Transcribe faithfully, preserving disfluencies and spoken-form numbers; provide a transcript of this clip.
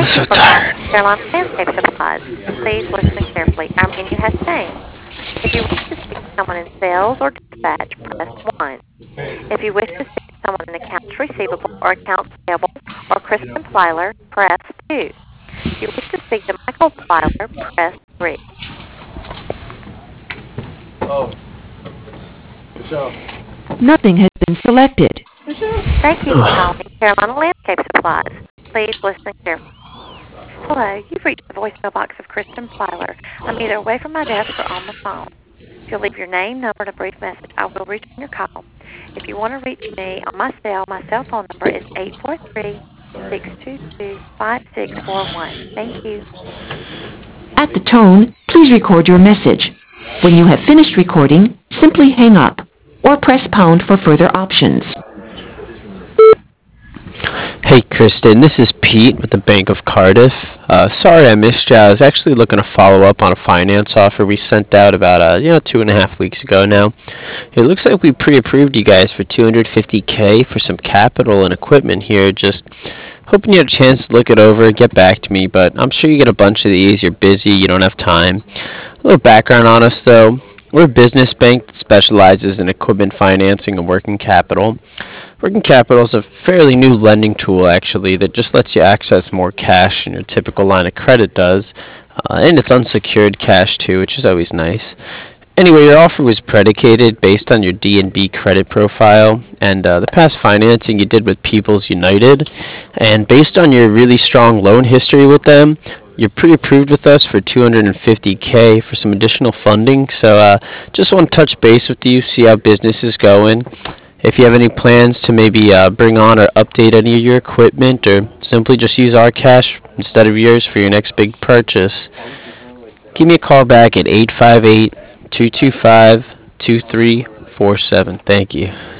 I'm Thank you so for calling tired. Carolina Landscape Supplies. Please listen carefully. Our menu has changed. If you wish to speak to someone in sales or dispatch, press one. If you wish to speak to someone in accounts receivable or accounts payable or Kristen Plyler, press two. If you wish to speak to Michael Plyler, press three. Nothing has been selected. Thank you for calling Carolina Landscape Supplies. Please listen carefully. Hello, you've reached the voicemail box of Kristen Plyler. I'm either away from my desk or on the phone. If you'll leave your name, number, and a brief message, I will return your call. If you want to reach me on my cell, my cell phone number is eight four three, six two two, five six four one. Thank you. At the tone, please record your message. When you have finished recording, simply hang up or press pound for further options. Hey Kristen, this is Pete with the Bank of Cardiff. Uh, sorry I missed you. I was actually looking to follow up on a finance offer we sent out about uh, you know two and a half weeks ago now. It looks like we pre-approved you guys for two hundred fifty k for some capital and equipment here. Just hoping you had a chance to look it over, get back to me. But I'm sure you get a bunch of these. You're busy, you don't have time. A little background on us though. We're a business bank that specializes in equipment financing and working capital. Working capital is a fairly new lending tool, actually, that just lets you access more cash than your typical line of credit does. Uh, and it's unsecured cash, too, which is always nice. Anyway, your offer was predicated based on your D and B credit profile and uh, the past financing you did with People's United. And based on your really strong loan history with them, you're pre-approved with us for two hundred fifty k for some additional funding. So uh, just want to touch base with you, see how business is going. If you have any plans to maybe uh, bring on or update any of your equipment, or simply just use our cash instead of yours for your next big purchase, give me a call back at eight five eight, two two five, two three four seven. Thank you.